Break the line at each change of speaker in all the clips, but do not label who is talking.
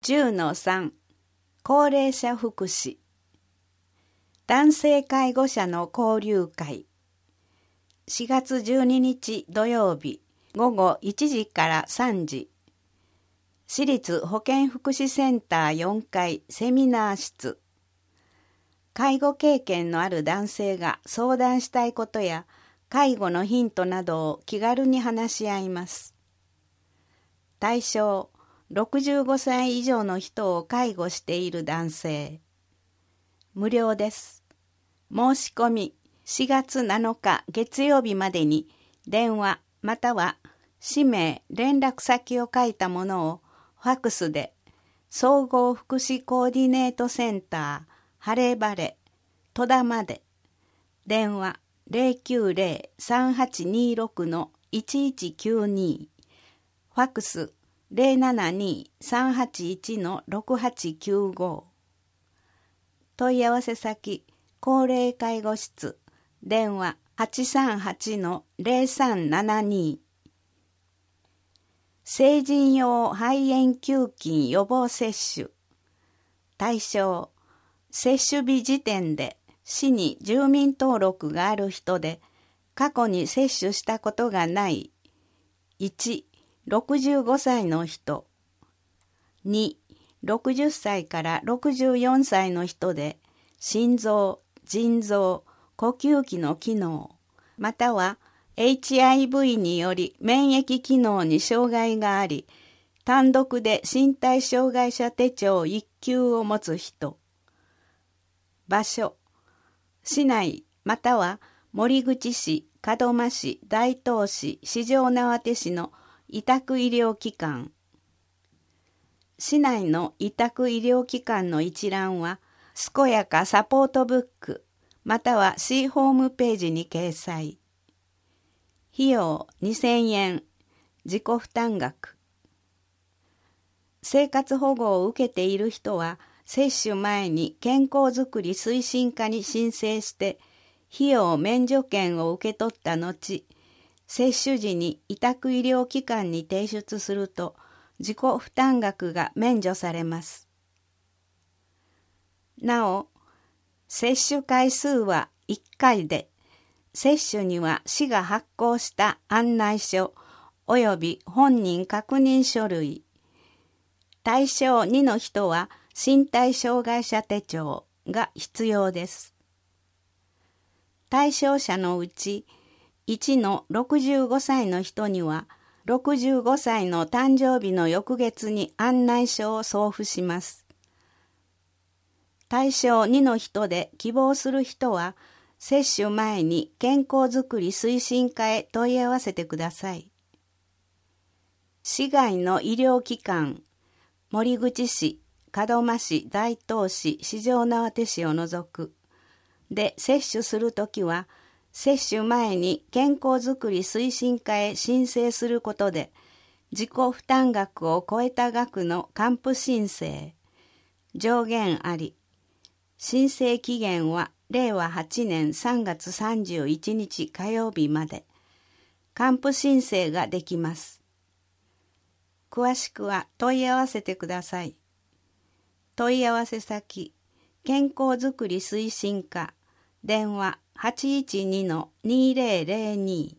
10-3高齢者福祉男性介護者の交流会4月12日土曜日午後1時から3時私立保健福祉センター4階セミナー室介護経験のある男性が相談したいことや介護のヒントなどを気軽に話し合います。対象65歳以上の人を介護している男性。無料です。申し込み4月7日月曜日までに電話または氏名・連絡先を書いたものをファックスで総合福祉コーディネートセンター晴れ晴れ戸田まで電話090-3826-1192ファックス072-381-6895問い合わせ先高齢介護室電話838-0372成人用肺炎球菌予防接種対象接種日時点で市に住民登録がある人で過去に接種したことがない1、65歳の人2、60歳から64歳の人で心臓、腎臓、呼吸器の機能または HIV により免疫機能に障害があり単独で身体障害者手帳1級を持つ人場所市内または守口市、門真市、大東市、四条畷市の委託医療機関市内の委託医療機関の一覧は健やかサポートブックまたは市ホームページに掲載費用2000円自己負担額生活保護を受けている人は接種前に健康づくり推進課に申請して費用免除券を受け取った後接種時に委託医療機関に提出すると自己負担額が免除されます。なお、接種回数は1回で、接種には市が発行した案内書及び本人確認書類、対象2の人は身体障害者手帳が必要です。対象者のうち、1の65歳の人には65歳の誕生日の翌月に案内書を送付します。対象2の人で希望する人は接種前に健康づくり推進課へ問い合わせてください。市外の医療機関、守口市、門真市、大東市、四条畷市を除くで接種するときは接種前に健康づくり推進課へ申請することで自己負担額を超えた額の還付申請上限あり申請期限は令和8年3月31日火曜日まで還付申請ができます。詳しくは問い合わせてください。問い合わせ先健康づくり推進課電話812-2002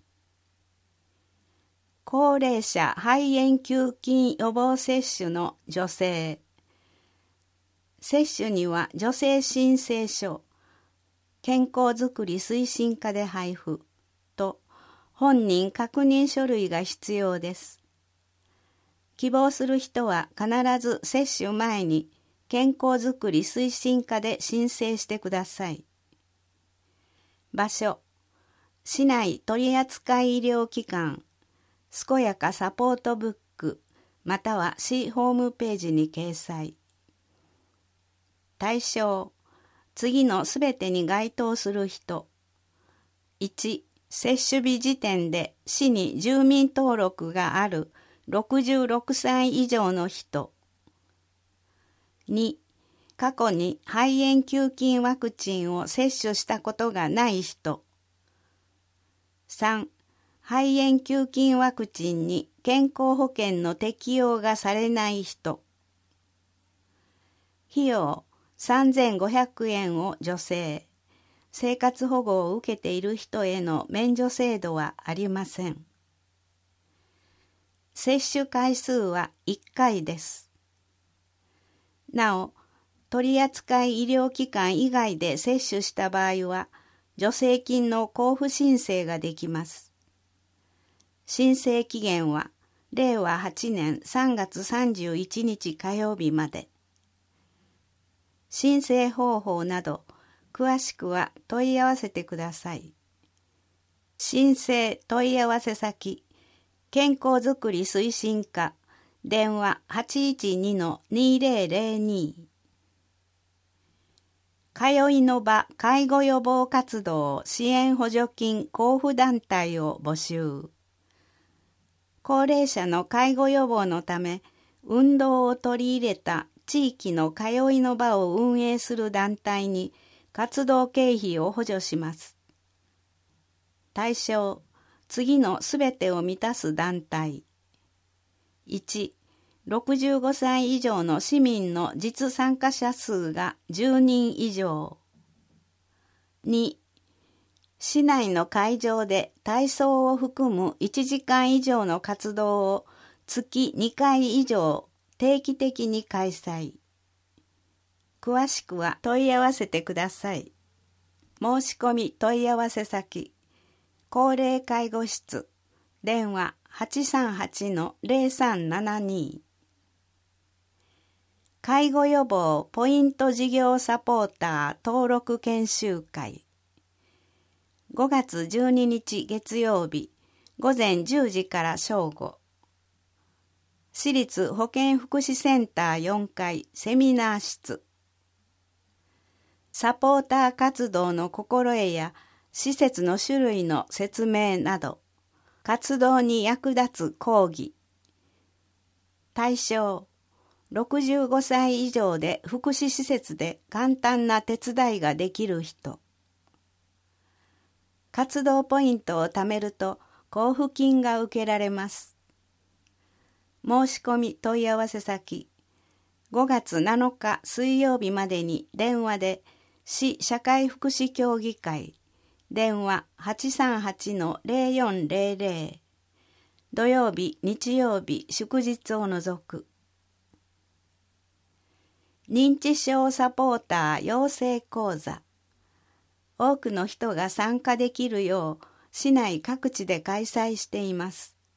高齢者肺炎球菌予防接種の助成接種には助成申請書健康づくり推進課で配布と本人確認書類が必要です。希望する人は必ず接種前に健康づくり推進課で申請してください。場所市内取扱医療機関健やかサポートブックまたは市ホームページに掲載対象次のすべてに該当する人1、接種日時点で市に住民登録がある66歳以上の人2、過去に肺炎球菌ワクチンを接種したことがない人3、肺炎球菌ワクチンに健康保険の適用がされない人費用3500円を助成。生活保護を受けている人への免除制度はありません。接種回数は1回です。なお、取扱医療機関以外で接種した場合は、助成金の交付申請ができます。申請期限は令和8年3月31日火曜日まで。申請方法など、詳しくは問い合わせてください。申請問い合わせ先、健康づくり推進課、電話 812-2002。通いの場介護予防活動支援補助金交付団体を募集。高齢者の介護予防のため、運動を取り入れた地域の通いの場を運営する団体に活動経費を補助します。対象、次のすべてを満たす団体。1、65歳以上の市民の実参加者数が10人以上。2、市内の会場で体操を含む1時間以上の活動を月2回以上定期的に開催。詳しくは問い合わせてください。申し込み問い合わせ先、高齢介護室、電話 838-0372。介護予防ポイント事業サポーター登録研修会。5月12日月曜日、午前10時から正午。市立保健福祉センター4階セミナー室。サポーター活動の心得や施設の種類の説明など、活動に役立つ講義。対象、65歳以上で福祉施設で簡単な手伝いができる人。活動ポイントを貯めると交付金が受けられます。申し込み問い合わせ先、5月7日水曜日までに電話で市社会福祉協議会、電話 838-0400。土曜日、日曜日、祝日を除く。認知症サポーター養成講座。多くの人が参加できるよう市内各地で開催しています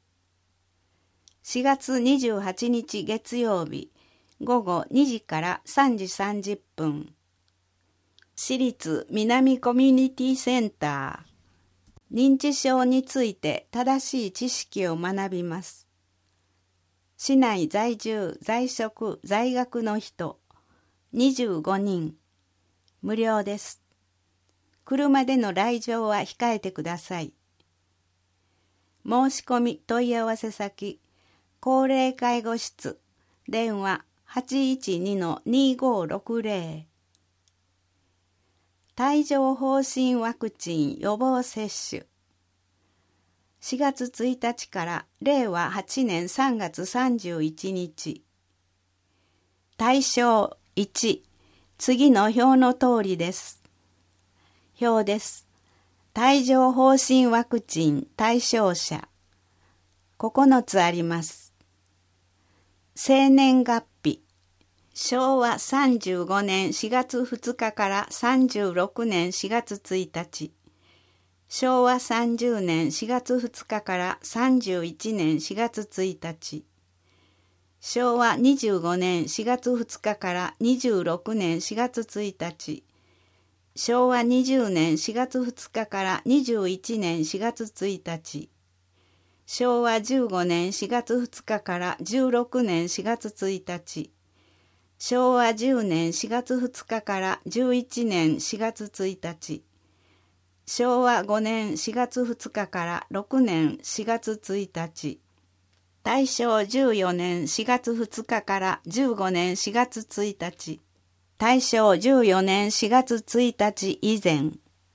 。4月28日月曜日午後2時から3時30分。市立南コミュニティセンター。認知症について正しい知識を学びます。市内在住、在職、在学の人25人。無料です。車での来場は控えてください。申し込み問い合わせ先、高齢介護室、電話 812-2560。帯状疱疹ワクチン予防接種。4月1日から令和8年3月31日。対象1、次の表の通りです。表です。帯状疱疹ワクチン対象者。9つあります。生年月日。昭和35年4月2日から36年4月1日。昭和30年4月2日から31年4月1日。昭和25年4月2日から26年4月1日。昭和20年4月2日から21年4月1日。昭和15年4月2日から16年4月1日。昭和10年4月2日から11年4月1日。昭和5年4月2日から6年4月1日。大正14年4月2日から15年4月1日。大正14年4月1日以前。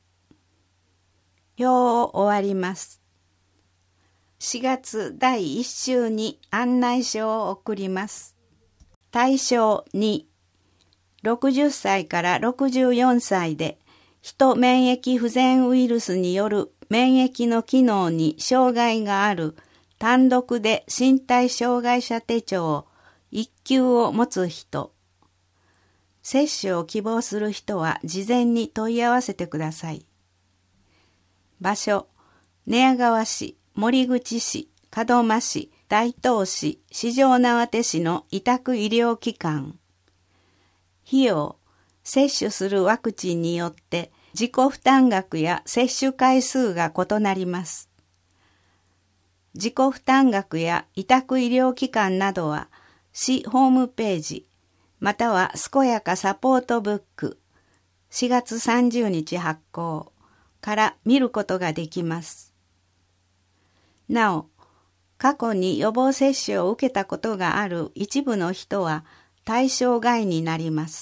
表を終わります。4月第1週に案内書を送ります。対象2、 60歳から64歳で、ヒト免疫不全ウイルスによる免疫の機能に障害がある単独で身体障害者手帳1級を持つ人。接種を希望する人は事前に問い合わせてください。場所、寝屋川市、守口市、門真市、大東市、四條畷市の委託医療機関。費用、接種するワクチンによって自己負担額や接種回数が異なります。自己負担額や委託医療機関などは市ホームページ、または健やかサポートブック4月30日発行から見ることができます。なお、過去に予防接種を受けたことがある一部の人は対象外になります。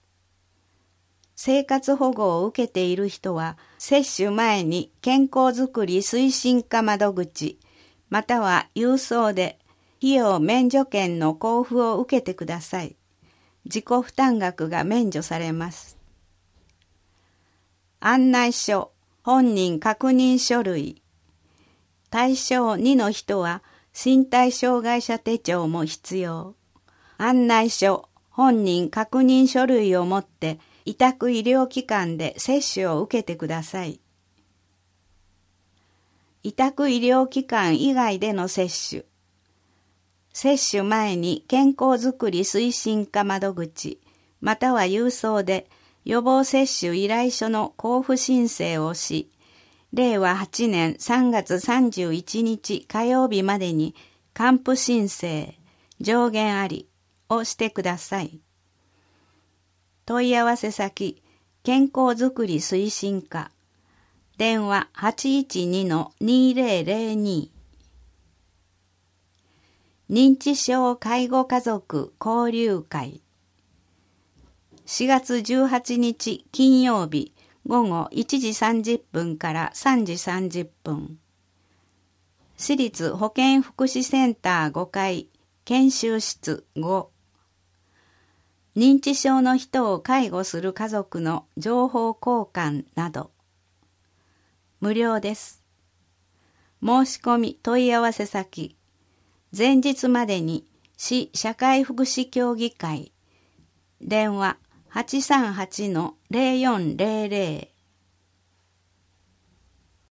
生活保護を受けている人は接種前に健康づくり推進課窓口または郵送で費用免除券の交付を受けてください。自己負担額が免除されます。案内書、本人確認書類。対象2の人は身体障害者手帳も必要。案内書、本人確認書類を持って委託医療機関で接種を受けてください。委託医療機関以外での接種。接種前に健康づくり推進課窓口、または郵送で予防接種依頼書の交付申請をし、令和8年3月31日火曜日までに還付申請、上限ありをしてください。問い合わせ先、健康づくり推進課、電話 812-2002。認知症介護家族交流会。4月18日金曜日午後1時30分から3時30分。市立保健福祉センター5階研修室5。認知症の人を介護する家族の情報交換など。無料です。申し込み問い合わせ先。前日までに市社会福祉協議会。電話 838-0400